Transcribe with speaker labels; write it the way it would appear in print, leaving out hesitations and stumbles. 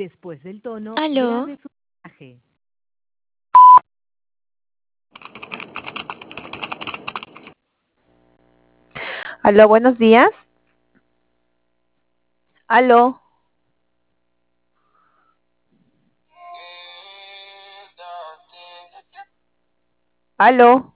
Speaker 1: Después del tono,
Speaker 2: Aló,
Speaker 1: grabe su mensaje.
Speaker 3: Aló, buenos días. Aló, aló.